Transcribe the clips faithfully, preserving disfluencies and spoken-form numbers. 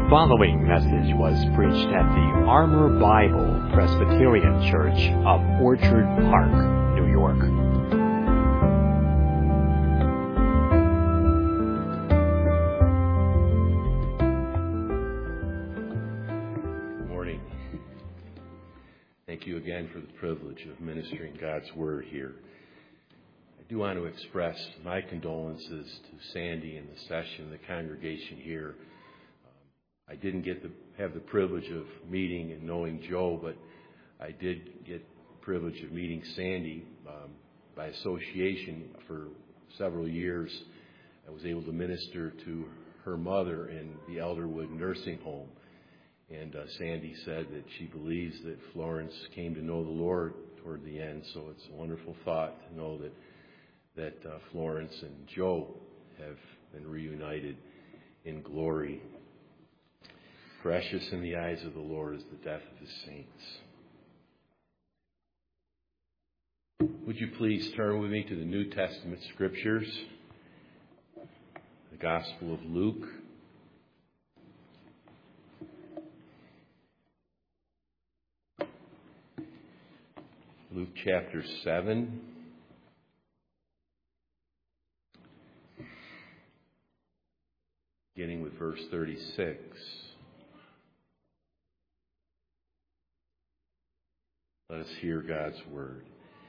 following message was preached at the Armor Bible Presbyterian Church of Orchard Park, New York. Good morning. Thank you again for the privilege of ministering God's Word here. I do want to express my condolences to Sandy and the session, the congregation here. I didn't get to have the privilege of meeting and knowing Joe, but I did get the privilege of meeting Sandy um, by association for several years. I was able to minister to her mother in the Elderwood Nursing Home. And uh, Sandy said that she believes that Florence came to know the Lord toward the end. So it's a wonderful thought to know that, that uh, Florence and Joe have been reunited in glory. Precious in the eyes of the Lord is the death of his saints. Would you please turn with me to the New Testament scriptures, the Gospel of Luke. Luke chapter seven. Beginning with verse thirty-six. Let us hear God's word.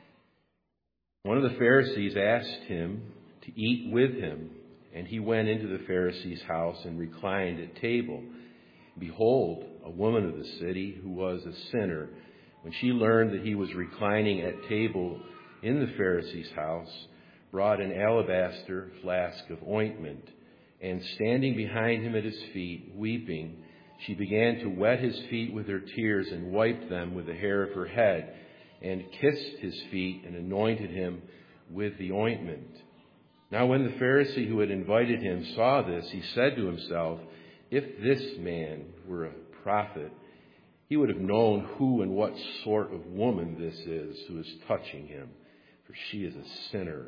One of the Pharisees asked him to eat with him, and he went into the Pharisee's house and reclined at table. Behold, a woman of the city who was a sinner, when she learned that he was reclining at table in the Pharisee's house, brought an alabaster flask of ointment, and standing behind him at his feet, weeping, she began to wet his feet with her tears and wiped them with the hair of her head, and kissed his feet and anointed him with the ointment. Now when the Pharisee who had invited him saw this, he said to himself, if this man were a prophet, he would have known who and what sort of woman this is who is touching him, for she is a sinner.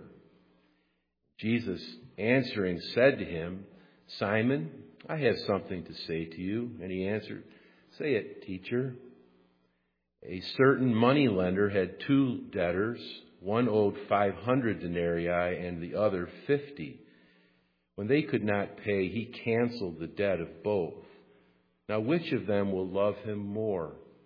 Jesus answering said to him, Simon, I have something to say to you. And he answered, say it, teacher. A certain moneylender had two debtors. One owed five hundred denarii and the other fifty. When they could not pay, he canceled the debt of both. Now which of them will love him more?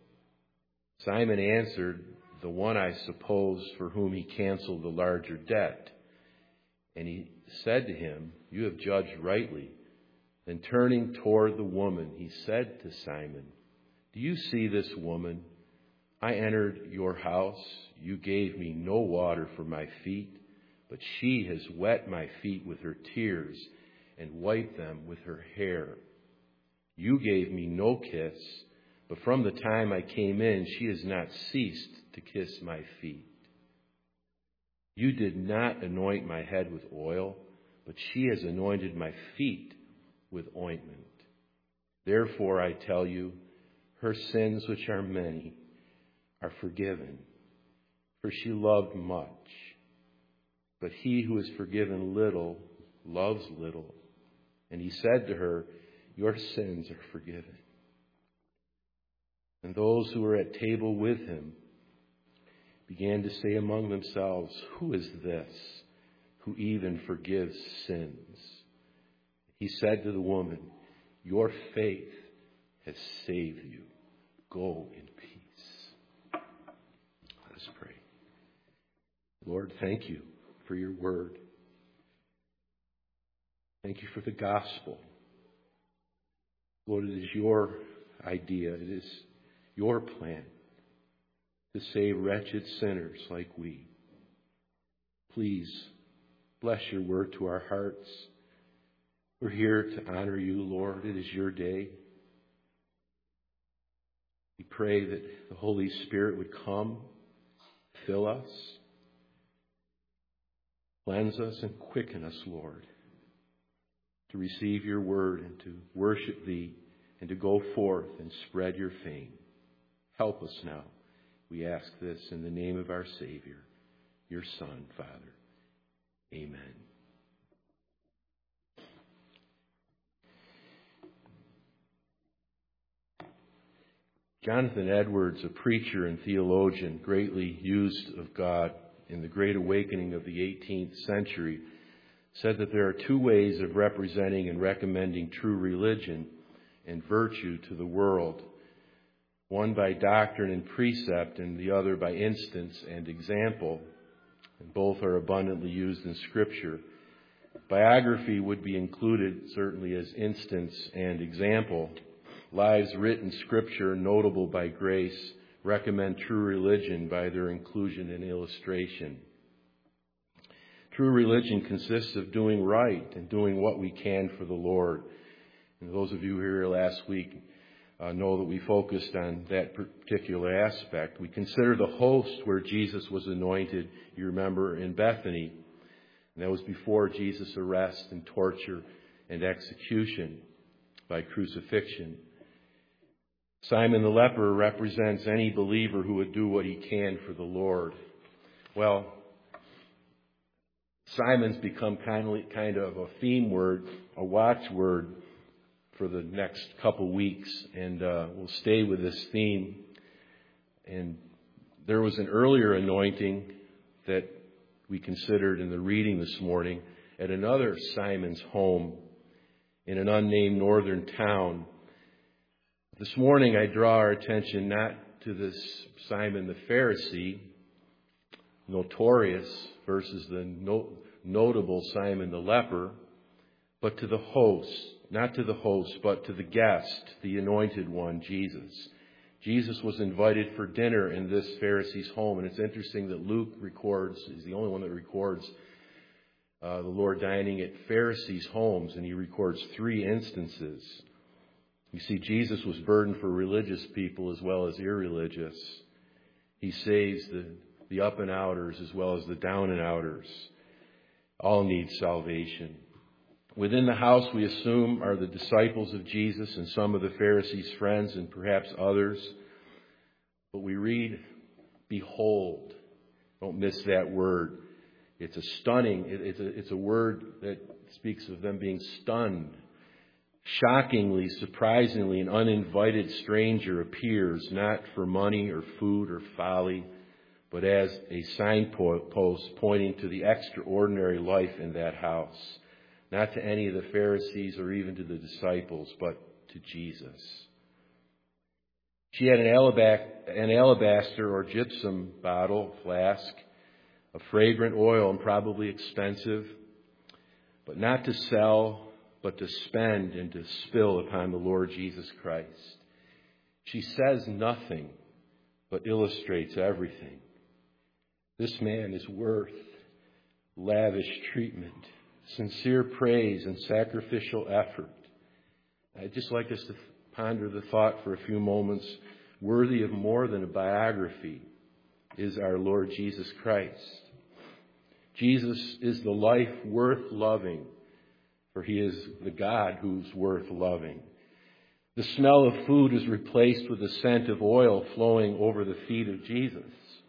Simon answered, the one, I suppose, for whom he canceled the larger debt. And he said to him, you have judged rightly. Then turning toward the woman, he said to Simon, do you see this woman? I entered your house. You gave me no water for my feet, but she has wet my feet with her tears and wiped them with her hair. You gave me no kiss, but from the time I came in, she has not ceased to kiss my feet. You did not anoint my head with oil, but she has anointed my feet with ointment. Therefore, I tell you, her sins, which are many, are forgiven, for she loved much. But he who is forgiven little loves little. And he said to her, your sins are forgiven. And those who were at table with him began to say among themselves, who is this who even forgives sins? He said to the woman, your faith has saved you. Go in peace. Let us pray. Lord, thank you for your word. Thank you for the gospel. Lord, it is your idea. It is your plan to save wretched sinners like we. Please bless your word to our hearts. We're here to honor you, Lord. It is your day. We pray that the Holy Spirit would come, fill us, cleanse us, and quicken us, Lord, to receive your word and to worship thee and to go forth and spread your fame. Help us now. We ask this in the name of our Savior, your Son, Father. Amen. Jonathan Edwards, a preacher and theologian, greatly used of God in the Great Awakening of the eighteenth century, said that there are two ways of representing and recommending true religion and virtue to the world. One by doctrine and precept, and the other by instance and example. And both are abundantly used in Scripture. Biography would be included certainly as instance and example. Lives written Scripture, notable by grace, recommend true religion by their inclusion and illustration. True religion consists of doing right and doing what we can for the Lord. And those of you who were here last week uh, know that we focused on that particular aspect. We consider the host where Jesus was anointed, you remember, in Bethany. And that was before Jesus' arrest and torture and execution by crucifixion. Simon the leper represents any believer who would do what he can for the Lord. Well, Simon's become kind of, kind of a theme word, a watchword for the next couple weeks, and uh, we'll stay with this theme. And there was an earlier anointing that we considered in the reading this morning at another Simon's home in an unnamed northern town. This morning I draw our attention not to this Simon the Pharisee, notorious, versus the no, notable Simon the leper, but to the host, not to the host, but to the guest, the anointed one, Jesus. Jesus was invited for dinner in this Pharisee's home, and it's interesting that Luke records, he's the only one that records uh, the Lord dining at Pharisees' homes, and he records three instances. You see, Jesus was burdened for religious people as well as irreligious. He saves the, the up and outers as well as the down and outers. All need salvation. Within the house, we assume, are the disciples of Jesus and some of the Pharisees' friends and perhaps others. But we read, behold. Don't miss that word. It's a stunning, it's a, it's a word that speaks of them being stunned. Shockingly, surprisingly, an uninvited stranger appears, not for money or food or folly, but as a signpost pointing to the extraordinary life in that house. Not to any of the Pharisees or even to the disciples, but to Jesus. She had an alabaster or gypsum bottle, flask, of fragrant oil and probably expensive, but not to sell, but to spend and to spill upon the Lord Jesus Christ. She says nothing, but illustrates everything. This man is worth lavish treatment, sincere praise, and sacrificial effort. I'd just like us to ponder the thought for a few moments. Worthy of more than a biography is our Lord Jesus Christ. Jesus is the life worth loving, for he is the God who's worth loving. The smell of food is replaced with the scent of oil flowing over the feet of Jesus.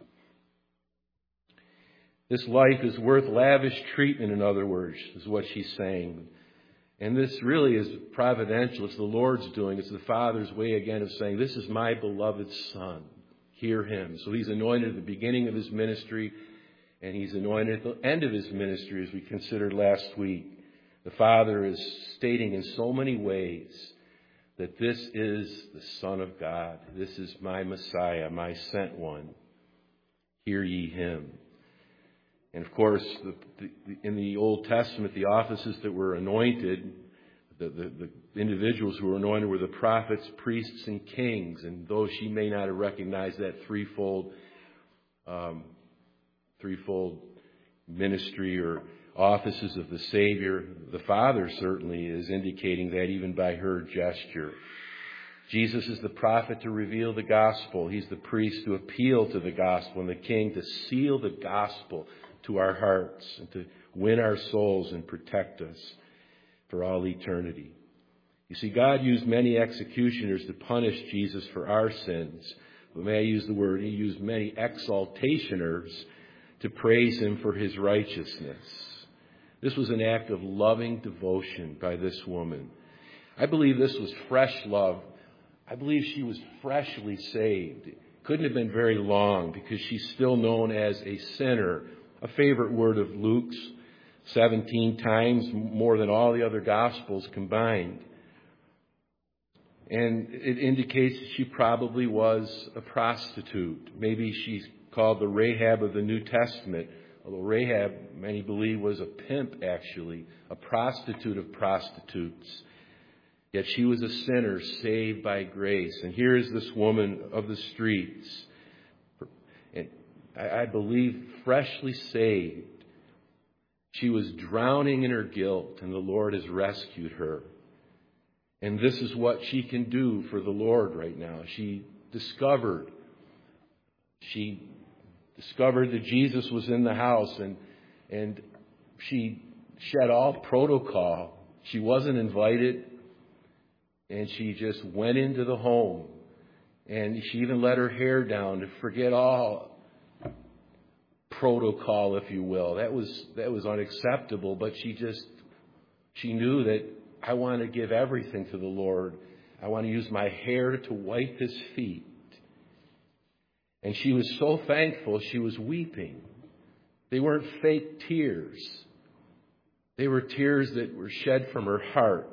This life is worth lavish treatment, in other words, is what she's saying. And this really is providential. It's the Lord's doing. It's the Father's way again of saying, this is my beloved Son. Hear him. So he's anointed at the beginning of his ministry, and he's anointed at the end of his ministry, as we considered last week. The Father is stating in so many ways that this is the Son of God. This is my Messiah, my sent one. Hear ye him. And of course, the, the, in the Old Testament, the offices that were anointed, the, the, the individuals who were anointed were the prophets, priests, and kings. And though she may not have recognized that threefold, um, threefold ministry or offices of the Savior, the Father certainly is indicating that even by her gesture. Jesus is the prophet to reveal the gospel. He's the priest to appeal to the gospel, and the king to seal the gospel to our hearts and to win our souls and protect us for all eternity. You see, God used many executioners to punish Jesus for our sins. But may I use the word, he used many exaltationers to praise him for his righteousness. This was an act of loving devotion by this woman. I believe this was fresh love I believe she was freshly saved. It couldn't have been very long because she's still known as a sinner, a favorite word of Luke's, seventeen times, more than all the other Gospels combined. And it indicates that she probably was a prostitute. Maybe she's called the Rahab of the New Testament, although Rahab, many believe, was a pimp, actually, a prostitute of prostitutes. Yet she was a sinner saved by grace. And here is this woman of the streets, and I believe freshly saved. She was drowning in her guilt, and the Lord has rescued her. And this is what she can do for the Lord right now. She discovered, she discovered that Jesus was in the house, and and she shed all protocol. She wasn't invited, and she just went into the home. And she even let her hair down to forget all protocol, if you will. That was that was unacceptable, but she just, she knew that I want to give everything to the Lord. I want to use my hair to wipe His feet. And she was so thankful, she was weeping. They weren't fake tears. They were tears that were shed from her heart.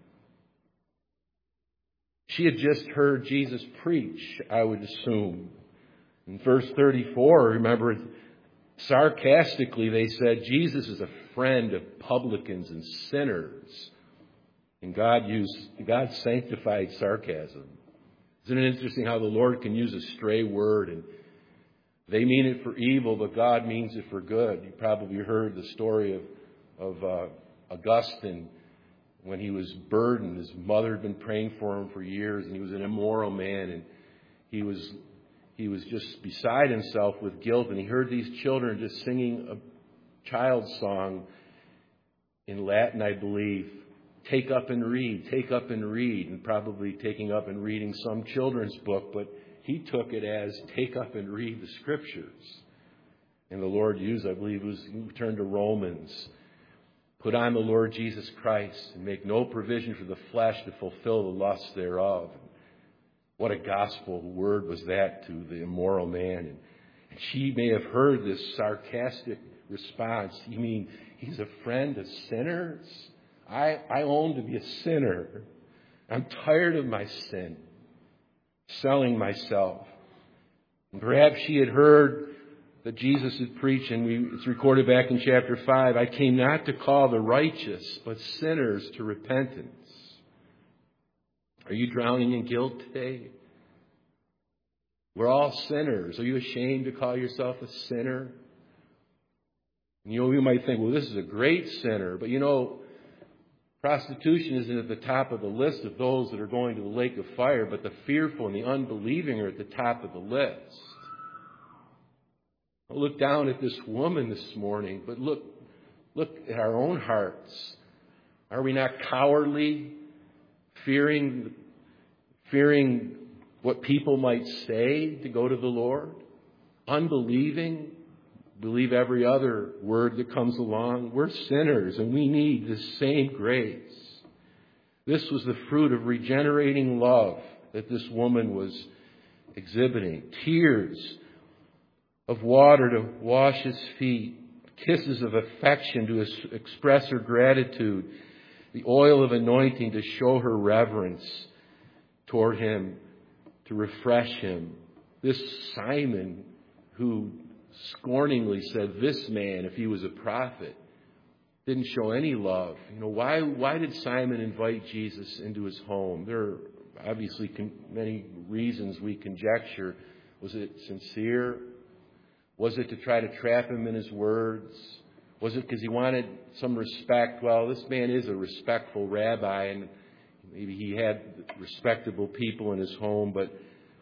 She had just heard Jesus preach, I would assume. In verse thirty-four, remember, sarcastically they said, Jesus is a friend of publicans and sinners. And God used, God sanctified sarcasm. Isn't it interesting how the Lord can use a stray word and they mean it for evil, but God means it for good? You probably heard the story of, of uh, Augustine when he was burdened. His mother had been praying for him for years, and he was an immoral man, and he was he was just beside himself with guilt, and he heard these children just singing a child's song in Latin, I believe. Take up and read, take up and read, and probably taking up and reading some children's book, but he took it as take up and read the Scriptures. And the Lord used, I believe, it was turned to Romans. Put on the Lord Jesus Christ and make no provision for the flesh to fulfill the lusts thereof. What a gospel word was that to the immoral man. And she may have heard this sarcastic response. You mean he's a friend of sinners? I, I own to be a sinner. I'm tired of my sin, selling myself. And perhaps she had heard that Jesus had preached, and we, it's recorded back in chapter five, I came not to call the righteous, but sinners to repentance. Are you drowning in guilt today? We're all sinners. Are you ashamed to call yourself a sinner? You know, you might think, well, this is a great sinner, but you know, prostitution isn't at the top of the list of those that are going to the lake of fire, but the fearful and the unbelieving are at the top of the list. Look down at this woman this morning, but look, look at our own hearts. Are we not cowardly, fearing, fearing what people might say to go to the Lord? Unbelieving, believe every other word that comes along. We're sinners and we need the same grace. This was the fruit of regenerating love that this woman was exhibiting. Tears of water to wash His feet. Kisses of affection to express her gratitude. The oil of anointing to show her reverence toward Him, to refresh Him. This Simon who scorningly said, this man, if he was a prophet, didn't show any love. You know, why why did Simon invite Jesus into his home? There are obviously con- many reasons we conjecture. Was it sincere? Was it to try to trap him in his words? Was it because he wanted some respect? Well, this man is a respectful rabbi, and maybe he had respectable people in his home, but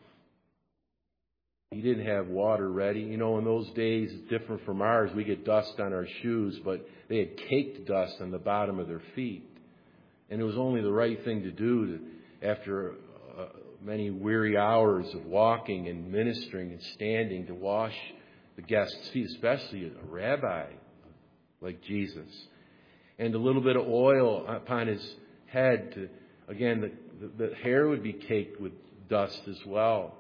he didn't have water ready. You know, in those days, it's different from ours. We get dust on our shoes, but they had caked dust on the bottom of their feet. And it was only the right thing to do to, after uh, many weary hours of walking and ministering and standing, to wash the guests' feet, especially a rabbi like Jesus. And a little bit of oil upon his head to, again, the, the, the hair would be caked with dust as well.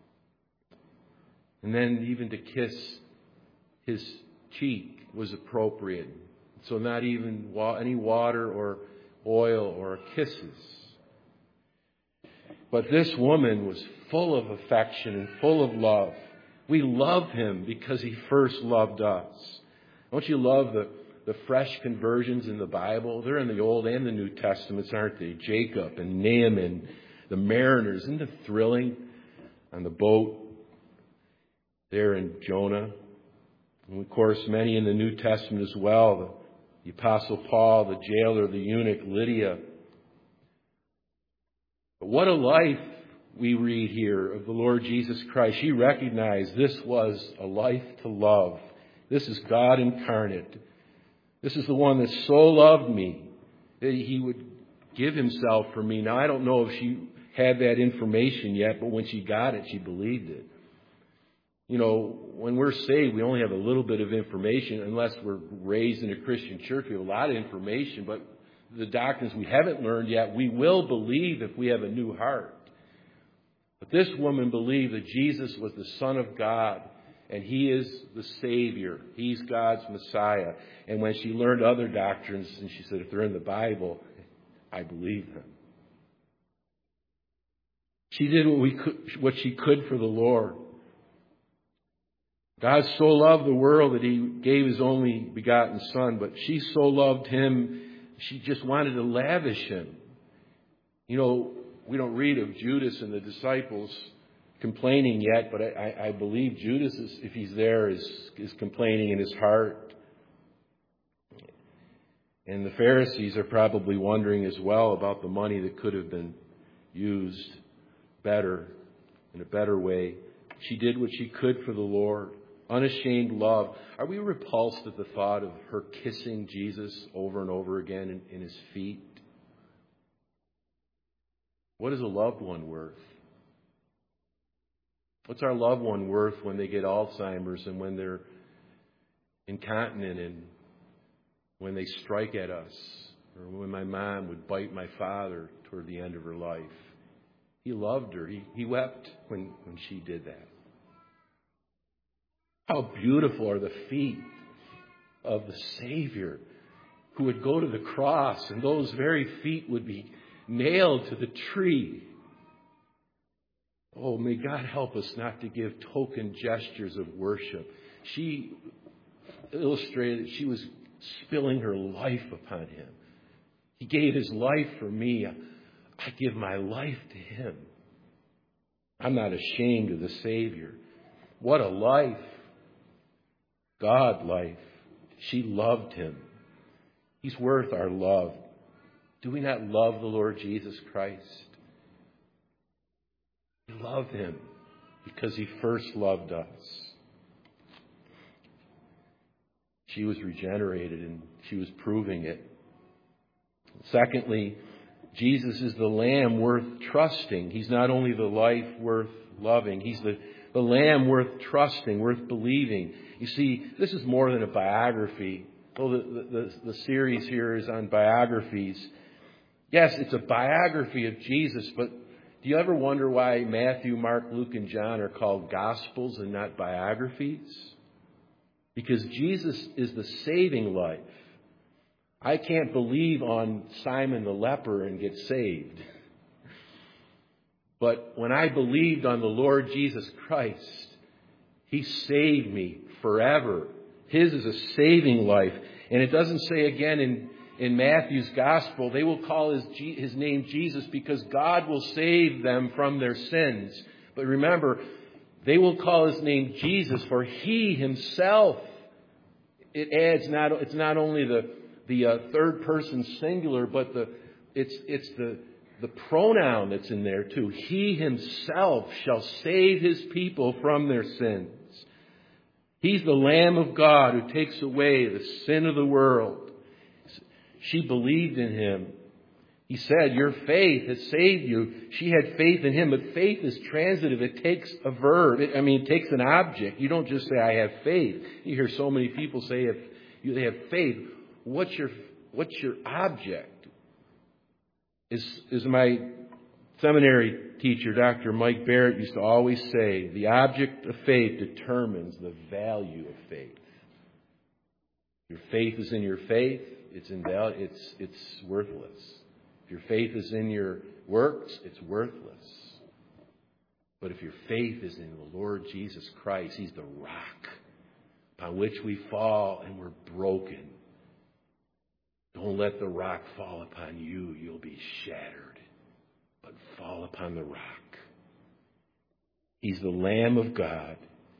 And then even to kiss his cheek was appropriate. So not even wa- any water or oil or kisses. But this woman was full of affection and full of love. We love him because he first loved us. Don't you love the, the fresh conversions in the Bible? They're in the Old and the New Testaments, aren't they? Jacob and Naaman, the mariners. Isn't it thrilling on the boat there in Jonah? And of course, many in the New Testament as well. The, the Apostle Paul, the jailer, the eunuch, Lydia. But what a life we read here of the Lord Jesus Christ. He recognized this was a life to love. This is God incarnate. This is the one that so loved me that he would give himself for me. Now, I don't know if she had that information yet, but when she got it, she believed it. You know, when we're saved, we only have a little bit of information unless we're raised in a Christian church. We have a lot of information, but the doctrines we haven't learned yet, we will believe if we have a new heart. But this woman believed that Jesus was the Son of God and he is the Savior. He's God's Messiah. And when she learned other doctrines, and she said, if they're in the Bible, I believe them. She did what we could, what she could for the Lord. God so loved the world that he gave his only begotten Son, but she so loved him, she just wanted to lavish him. You know, we don't read of Judas and the disciples complaining yet, but I, I believe Judas, is, if he's there, is, is complaining in his heart. And the Pharisees are probably wondering as well about the money that could have been used better, in a better way. She did what she could for the Lord. Unashamed love. Are we repulsed at the thought of her kissing Jesus over and over again in, in his feet? What is a loved one worth? What's our loved one worth when they get Alzheimer's and when they're incontinent and when they strike at us? Or when my mom would bite my father toward the end of her life. He loved her. He, he wept when, when she did that. How beautiful are the feet of the Savior who would go to the cross, and those very feet would be nailed to the tree. Oh, may God help us not to give token gestures of worship. She illustrated that she was spilling her life upon him. He gave his life for me. I give my life to him. I'm not ashamed of the Savior. What a life. God life. She loved him. He's worth our love. Do we not love the Lord Jesus Christ? We love him because he first loved us. She was regenerated and she was proving it. Secondly, Jesus is the Lamb worth trusting. He's not only the life worth loving, he's the, the Lamb worth trusting, worth believing. You see, this is more than a biography. Oh, the, the, the series here is on biographies. Yes, it's a biography of Jesus, but do you ever wonder why Matthew, Mark, Luke, and John are called Gospels and not biographies? Because Jesus is the saving life. I can't believe on Simon the leper and get saved. But when I believed on the Lord Jesus Christ, he saved me forever. His is a saving life. And it doesn't say again in, in Matthew's gospel, they will call his, his name Jesus because God will save them from their sins. But remember, they will call his name Jesus for he himself. It adds not, it's not only the, the uh, third person singular, but the, it's, it's the, the pronoun that's in there too. He himself shall save his people from their sins. He's the Lamb of God who takes away the sin of the world. She believed in him. He said, your faith has saved you. She had faith in him, but faith is transitive. It takes a verb. It, I mean, it takes an object. You don't just say, I have faith. You hear so many people say if you, they have faith. What's your, what's your object? Is, is my Seminary teacher Doctor Mike Barrett used to always say, the object of faith determines the value of faith. If your faith is in your faith, it's inval- it's it's worthless. If your faith is in your works, it's worthless. But if your faith is in the Lord Jesus Christ, He's the rock upon which we fall and we're broken. Don't let the rock fall upon you. You'll be shattered. But fall upon the rock. He's the Lamb of God.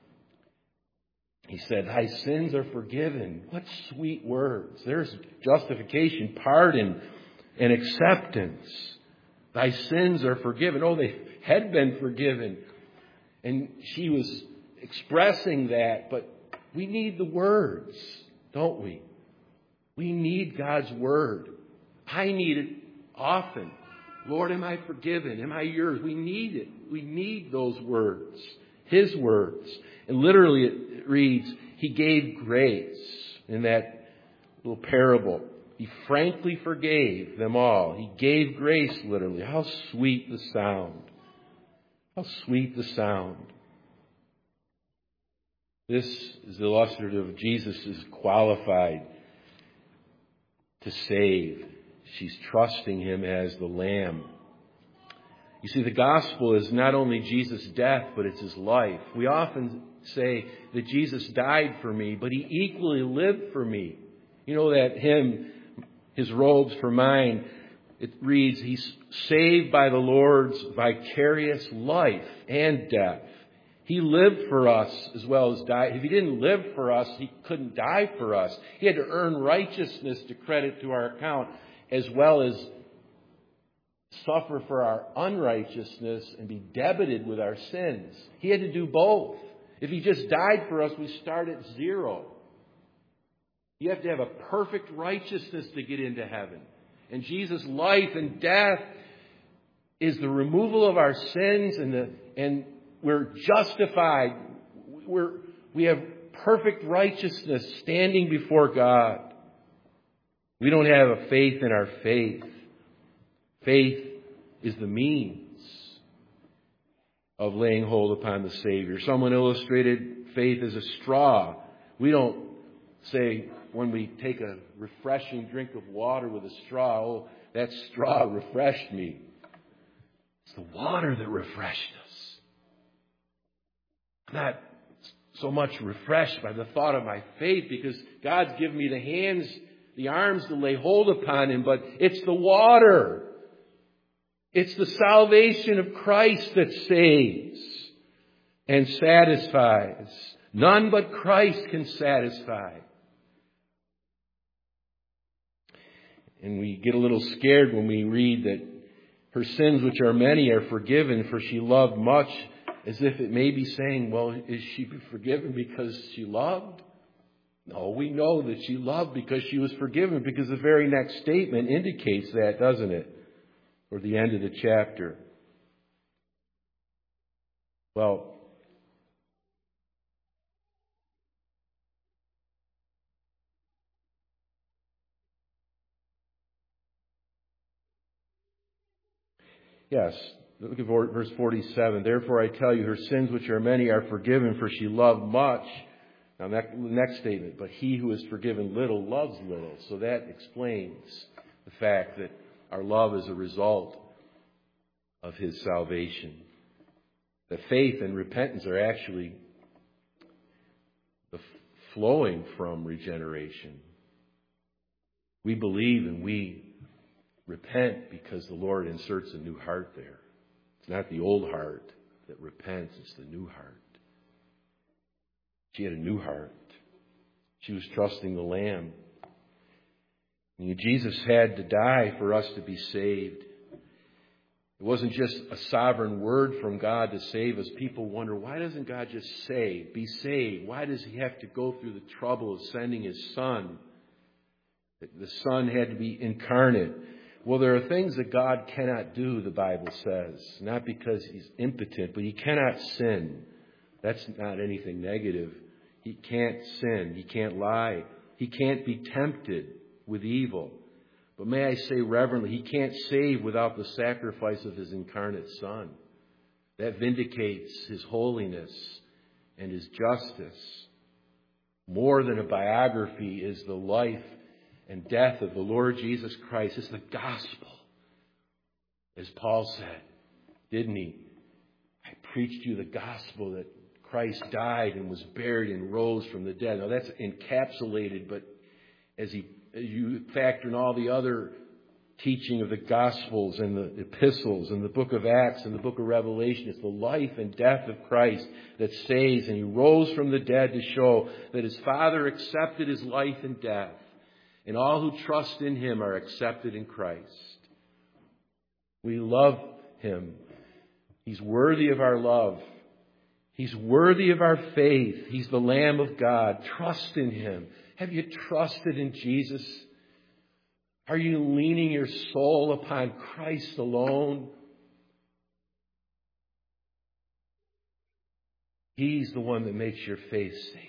He said, thy sins are forgiven. What sweet words. There's justification, pardon, and acceptance. Thy sins are forgiven. Oh, they had been forgiven. And she was expressing that, but we need the words, don't we? We need God's Word. I need it often. Lord, am I forgiven? Am I yours? We need it. We need those words. His words. And literally it reads, He gave grace in that little parable. He frankly forgave them all. He gave grace, literally. How sweet the sound. How sweet the sound. This is illustrative of Jesus is qualified to save. She's trusting Him as the Lamb. You see, the gospel is not only Jesus' death, but it's His life. We often say that Jesus died for me, but He equally lived for me. You know that hymn, His robes for mine, it reads, He's saved by the Lord's vicarious life and death. He lived for us as well as died. If He didn't live for us, He couldn't die for us. He had to earn righteousness to credit to our account, as well as suffer for our unrighteousness and be debited with our sins. He had to do both. If He just died for us, we start at zero. You have to have a perfect righteousness to get into heaven. And Jesus' life and death is the removal of our sins, and the and we're justified. We're we have perfect righteousness standing before God. We don't have a faith in our faith. Faith is the means of laying hold upon the Savior. Someone illustrated faith as a straw. We don't say when we take a refreshing drink of water with a straw, oh, that straw refreshed me. It's the water that refreshed us. I'm not so much refreshed by the thought of my faith because God's given me the hands, the arms to lay hold upon Him, but it's the water. It's the salvation of Christ that saves and satisfies. None but Christ can satisfy. And we get a little scared when we read that her sins, which are many, are forgiven, for she loved much, as if it may be saying, well, is she forgiven because she loved? No, we know that she loved because she was forgiven, because the very next statement indicates that, doesn't it? Or the end of the chapter. Well, yes, look at verse forty-seven. Therefore I tell you, her sins, which are many, are forgiven, for she loved much. Now, the next statement, but he who is forgiven little loves little. So that explains the fact that our love is a result of His salvation. That faith and repentance are actually the flowing from regeneration. We believe and we repent because the Lord inserts a new heart there. It's not the old heart that repents, it's the new heart. She had a new heart. She was trusting the Lamb. And Jesus had to die for us to be saved. It wasn't just a sovereign word from God to save us. People wonder, why doesn't God just say, be saved? Why does He have to go through the trouble of sending His Son? The Son had to be incarnate. Well, there are things that God cannot do, the Bible says. Not because He's impotent, but He cannot sin. That's not anything negative. He can't sin. He can't lie. He can't be tempted with evil. But may I say reverently, He can't save without the sacrifice of His incarnate Son. That vindicates His holiness and His justice. More than a biography is the life and death of the Lord Jesus Christ. It's the gospel. As Paul said, didn't he? I preached you the gospel that Christ died and was buried and rose from the dead. Now that's encapsulated, but as, he, as you factor in all the other teaching of the Gospels and the epistles and the book of Acts and the book of Revelation, it's the life and death of Christ that saves. And He rose from the dead to show that His Father accepted His life and death. And all who trust in Him are accepted in Christ. We love Him. He's worthy of our love. He's worthy of our faith. He's the Lamb of God. Trust in Him. Have you trusted in Jesus? Are you leaning your soul upon Christ alone? He's the one that makes your faith saving.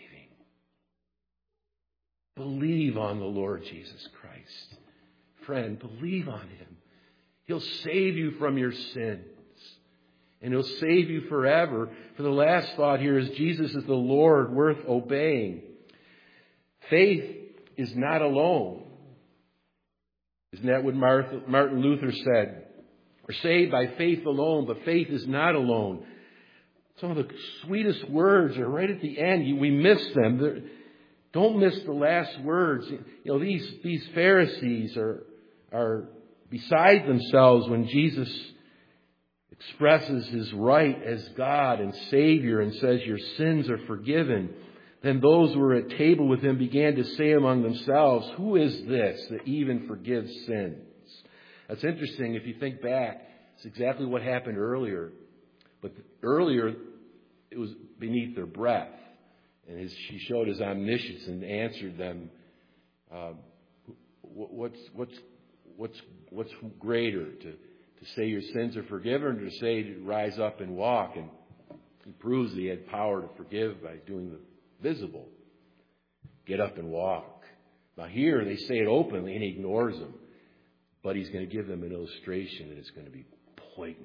Believe on the Lord Jesus Christ. Friend, believe on Him. He'll save you from your sins. And He'll save you forever. For the last thought here is Jesus is the Lord worth obeying. Faith is not alone. Isn't that what Martin Luther said? We're saved by faith alone, but faith is not alone. Some of the sweetest words are right at the end. We miss them. They're, don't miss the last words. You know, these, these Pharisees are, are beside themselves when Jesus expresses His right as God and Savior and says, your sins are forgiven. Then those who were at table with Him began to say among themselves, who is this that even forgives sins? That's interesting. If you think back, it's exactly what happened earlier. But earlier, it was beneath their breath. And his, she showed His omniscience and answered them, uh, what's, what's, what's, what's greater, to, to say your sins are forgiven or to say to rise up and walk? And He proves that He had power to forgive by doing the visible. Get up and walk. Now here they say it openly and He ignores them. But He's going to give them an illustration that is going to be poignant.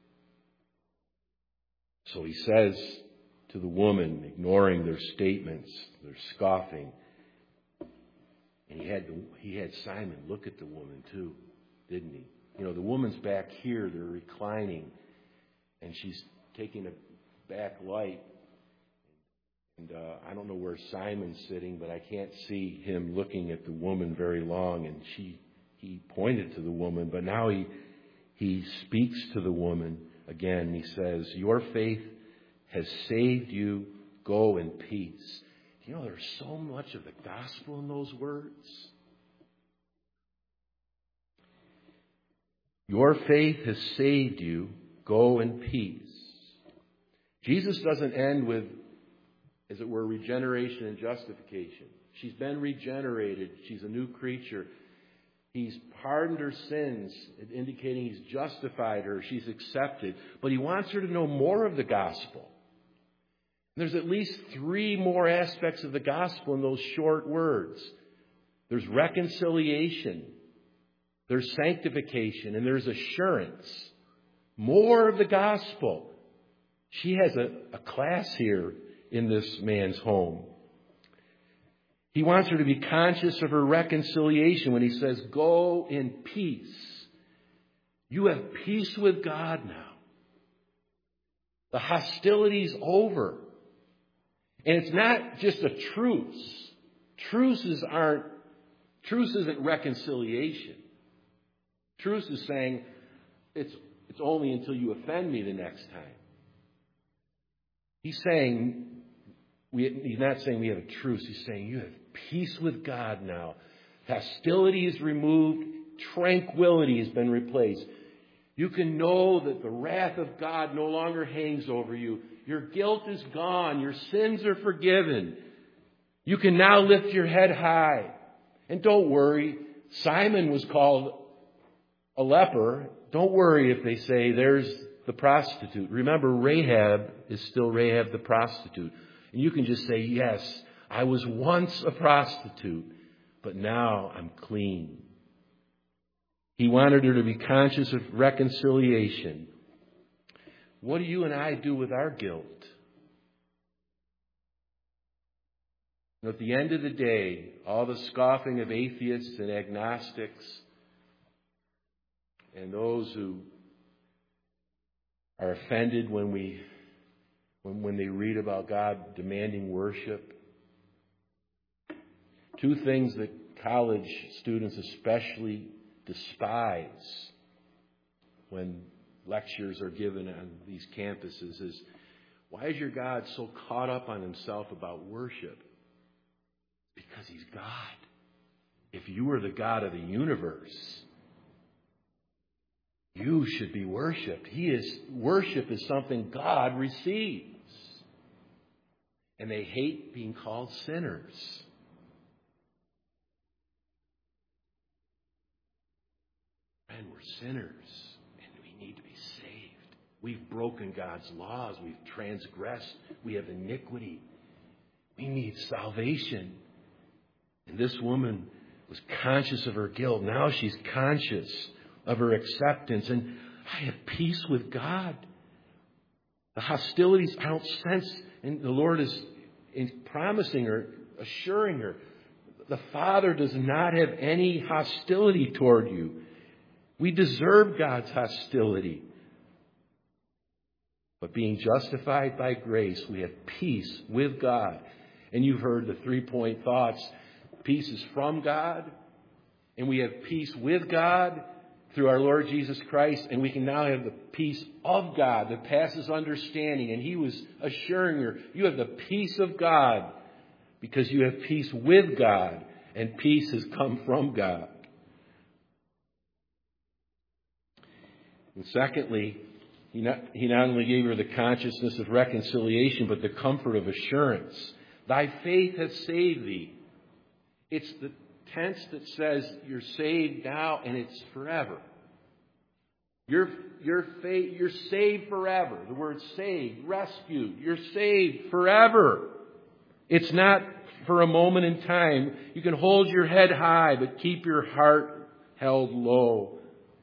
So He says to the woman, ignoring their statements, their scoffing. And he had, the, he had Simon look at the woman too, didn't he? You know, the woman's back here, they're reclining. And she's taking a back light. And uh, I don't know where Simon's sitting, but I can't see him looking at the woman very long. And she, he pointed to the woman, but now he, he speaks to the woman again. He says, your faith has saved you. Go in peace. You know, there's so much of the gospel in those words. Your faith has saved you. Go in peace. Jesus doesn't end with, as it were, regeneration and justification. She's been regenerated. She's a new creature. He's pardoned her sins, indicating He's justified her. She's accepted. But He wants her to know more of the gospel. There's at least three more aspects of the gospel in those short words. There's reconciliation. There's sanctification. And there's assurance. More of the gospel. She has a, a class here in this man's home. He wants her to be conscious of her reconciliation when He says, go in peace. You have peace with God now. The hostility's over. And it's not just a truce. Truces aren't, truce isn't reconciliation. Truce is saying, it's, it's only until you offend me the next time. He's saying, we, he's not saying we have a truce. He's saying you have peace with God now. Hostility is removed. Tranquility has been replaced. You can know that the wrath of God no longer hangs over you. Your guilt is gone. Your sins are forgiven. You can now lift your head high. And don't worry. Simon was called a leper. Don't worry if they say there's the prostitute. Remember, Rahab is still Rahab the prostitute. And you can just say, yes, I was once a prostitute, but now I'm clean. He wanted her to be conscious of reconciliation. What do you and I do with our guilt? At the end of the day, all the scoffing of atheists and agnostics and those who are offended when we when, when they read about God demanding worship. Two things that college students especially despise when lectures are given on these campuses is, why is your God so caught up on himself about worship? Because he's God. If you were the God of the universe, you should be worshipped. He is, worship is something God receives. And they hate being called sinners. And we're sinners, and we need to be saved. We've broken God's laws. We've transgressed. We have iniquity. We need salvation. And this woman was conscious of her guilt. Now she's conscious of her acceptance. And I have peace with God. The hostilities I don't sense. And the Lord is promising her, assuring her, the Father does not have any hostility toward you. We deserve God's hostility. But being justified by grace, we have peace with God. And you've heard the three-point thoughts. Peace is from God, and we have peace with God through our Lord Jesus Christ, and we can now have the peace of God that passes understanding. And he was assuring her, you have the peace of God because you have peace with God, and peace has come from God. And secondly, he not, he not only gave her the consciousness of reconciliation, but the comfort of assurance. Thy faith has saved thee. It's the tense that says you're saved now and it's forever. You're, you're, faith, you're saved forever. The word saved, rescued. You're saved forever. It's not for a moment in time. You can hold your head high, but keep your heart held low.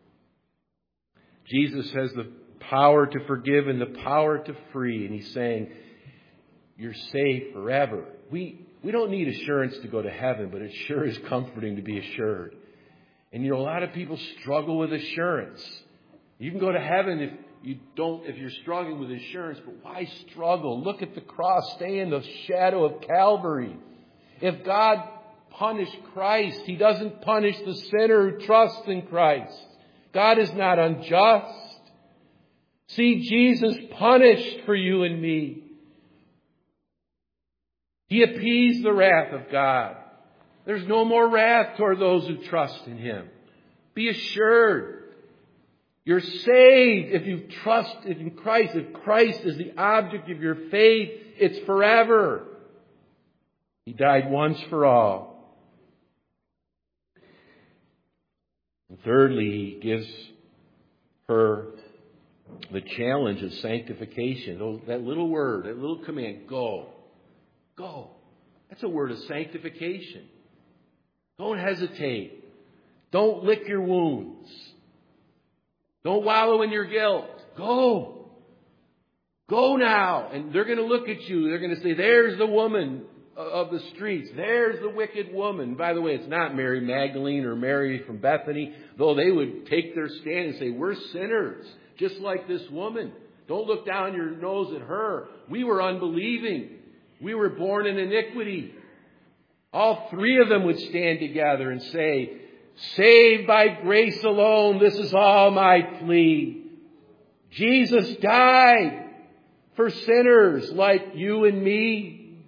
Jesus has the power to forgive and the power to free. And he's saying, you're saved forever. We we don't need assurance to go to heaven, but it sure is comforting to be assured. And you know, a lot of people struggle with assurance. You can go to heaven if you don't, if you're struggling with assurance, but why struggle? Look at the cross. Stay in the shadow of Calvary. If God punished Christ, he doesn't punish the sinner who trusts in Christ. God is not unjust. See, Jesus punished for you and me. He appeased the wrath of God. There's no more wrath toward those who trust in him. Be assured. You're saved if you trust in Christ. If Christ is the object of your faith, it's forever. He died once for all. And thirdly, he gives her the challenge of sanctification. That little word, that little command, go. Go. That's a word of sanctification. Don't hesitate. Don't lick your wounds. Don't wallow in your guilt. Go. Go now. And they're going to look at you. They're going to say, there's the woman of the streets. There's the wicked woman. By the way, it's not Mary Magdalene or Mary from Bethany, though they would take their stand and say, we're sinners, just like this woman. Don't look down your nose at her. We were unbelieving. We were born in iniquity. All three of them would stand together and say, saved by grace alone, this is all my plea. Jesus died for sinners like you and me.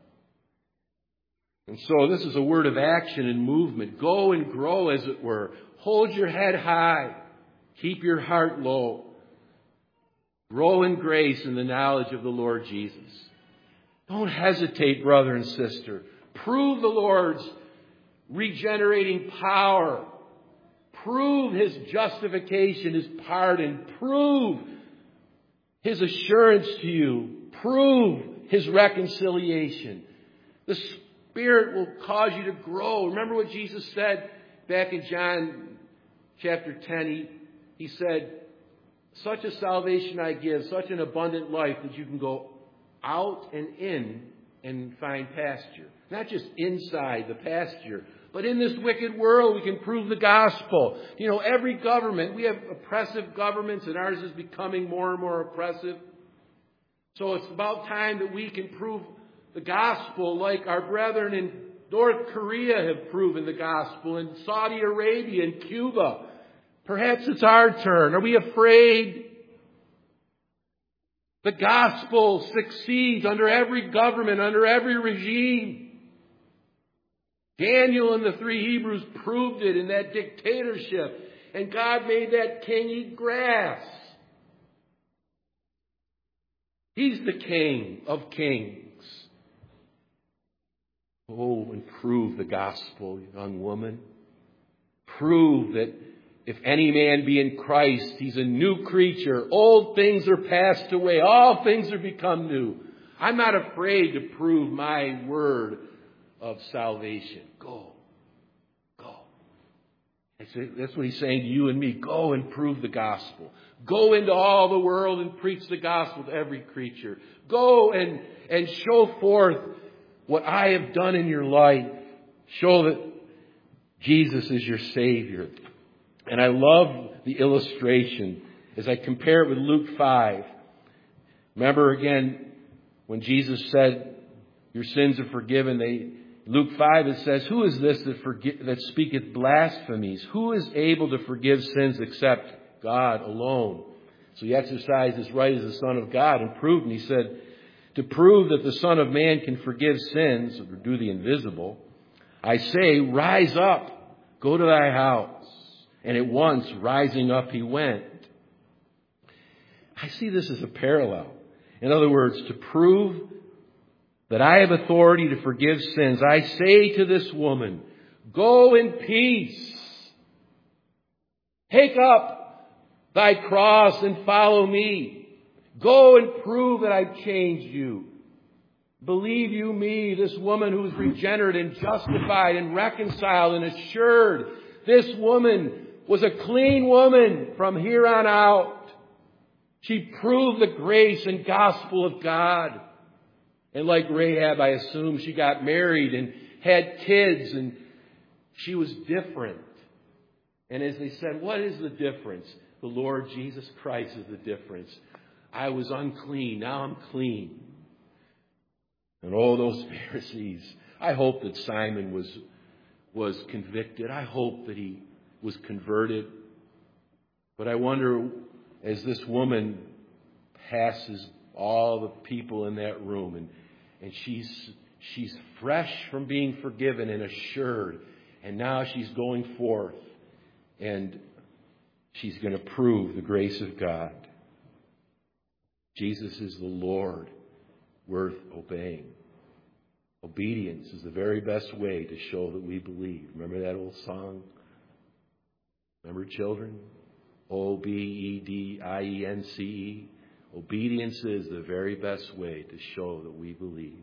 And so this is a word of action and movement. Go and grow, as it were. Hold your head high. Keep your heart low. Grow in grace and the knowledge of the Lord Jesus. Don't hesitate, brother and sister. Prove the Lord's regenerating power. Prove his justification, his pardon. Prove his assurance to you. Prove his reconciliation. The Spirit will cause you to grow. Remember what Jesus said back in John chapter ten, he, he said, such a salvation I give, such an abundant life that you can go out and in and find pasture. Not just inside the pasture, but in this wicked world we can prove the gospel. You know, every government, we have oppressive governments, and ours is becoming more and more oppressive. So it's about time that we can prove the gospel like our brethren in North Korea have proven the gospel, in Saudi Arabia and Cuba. Perhaps it's our turn. Are we afraid? The gospel succeeds under every government, under every regime. Daniel and the three Hebrews proved it in that dictatorship, and God made that king eat grass. He's the King of kings. Oh, and prove the gospel, young woman. Prove that if any man be in Christ, he's a new creature. Old things are passed away. All things are become new. I'm not afraid to prove my word of salvation. Go. Go. That's what he's saying to you and me. Go and prove the gospel. Go into all the world and preach the gospel to every creature. Go and, and show forth what I have done in your life. Show that Jesus is your Savior. And I love the illustration as I compare it with Luke five. Remember again, when Jesus said, your sins are forgiven, they, Luke five, it says, who is this that, forgi- that speaketh blasphemies? Who is able to forgive sins except God alone? So he exercised his right as the Son of God and proved, and he said, to prove that the Son of Man can forgive sins, or do the invisible, I say, rise up, go to thy house. And at once, rising up, he went. I see this as a parallel. In other words, to prove that I have authority to forgive sins, I say to this woman, go in peace. Take up thy cross and follow me. Go and prove that I've changed you. Believe you me, this woman who is regenerated and justified and reconciled and assured. This woman was a clean woman from here on out. She proved the grace and gospel of God. And like Rahab, I assume she got married and had kids, and she was different. And as they said, what is the difference? The Lord Jesus Christ is the difference. I was unclean, now I'm clean. And all those Pharisees, I hope that Simon was, was convicted. I hope that he was converted. But I wonder, as this woman passes all the people in that room, and, and she's, she's fresh from being forgiven and assured, and now she's going forth, and she's going to prove the grace of God. Jesus is the Lord, worth obeying. Obedience is the very best way to show that we believe. Remember that old song? Remember, children? O B E D I E N C E. Obedience is the very best way to show that we believe.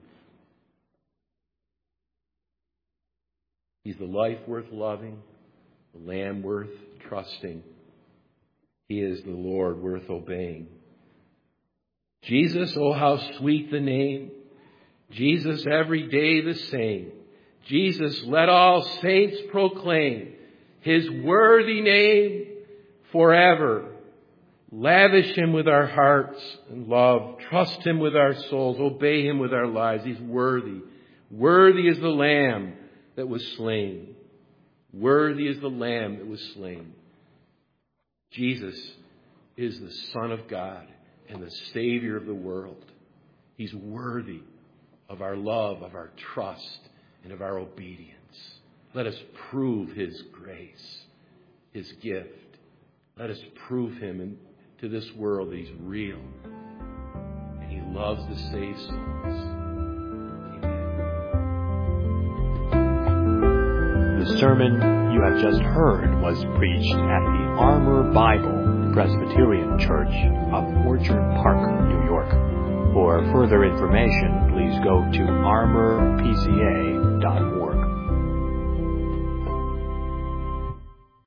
He's the life worth loving, the lamb worth trusting. He is the Lord worth obeying. Jesus, oh how sweet the name. Jesus, every day the same. Jesus, let all saints proclaim His worthy name forever. Lavish Him with our hearts and love. Trust Him with our souls. Obey Him with our lives. He's worthy. Worthy is the Lamb that was slain. Worthy is the Lamb that was slain. Jesus is the Son of God and the Savior of the world. He's worthy of our love, of our trust, and of our obedience. Let us prove His grace, His gift. Let us prove Him in, to this world that He's real and He loves to save souls. Amen. The sermon you have just heard was preached at the Armor Bible Presbyterian Church of Orchard Park, New York. For further information, please go to armor p c a dot org.